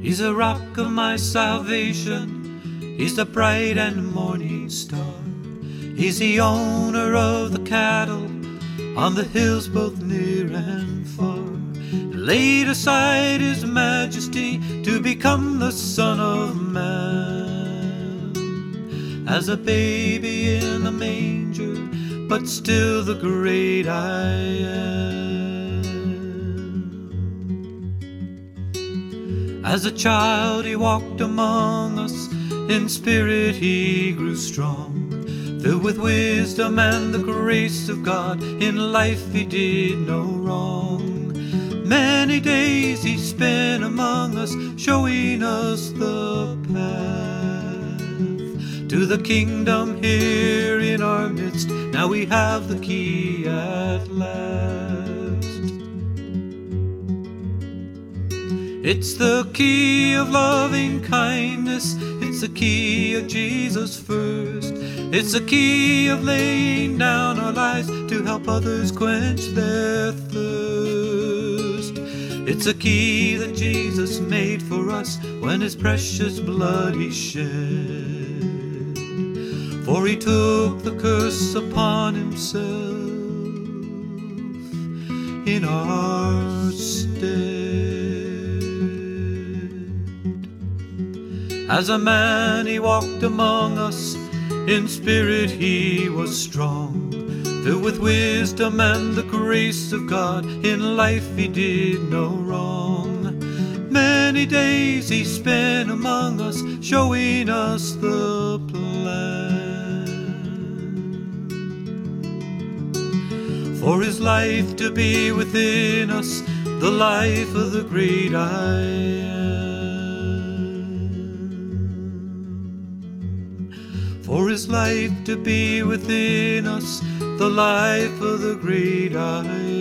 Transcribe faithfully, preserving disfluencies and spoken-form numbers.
He's the rock of my salvation, He's the bright and morning star. He's the owner of the cattle on the hills both near and far. Laid aside His majesty to become the Son of Man. As a baby in a manger, but still the great I am. As a child He walked among us, in spirit He grew strong. Filled with wisdom and the grace of God, in life He did no wrong. Many days He spent among us, showing us the path to the kingdom here in our midst. Now we have the key at last. It's the key of loving kindness, it's the key of Jesus first. It's the key of laying down our lives to help others quench their thirst. It's a key that Jesus made for us when His precious blood He shed. For He took the curse upon Himself in our stead. As a man He walked among us, in spirit He was strong. Filled with wisdom and the grace of God, in life He did no wrong. Many days He spent among us, showing us the plan. For His life to be within us, the life of the great I am. For His life to be within us, the life of the great I am.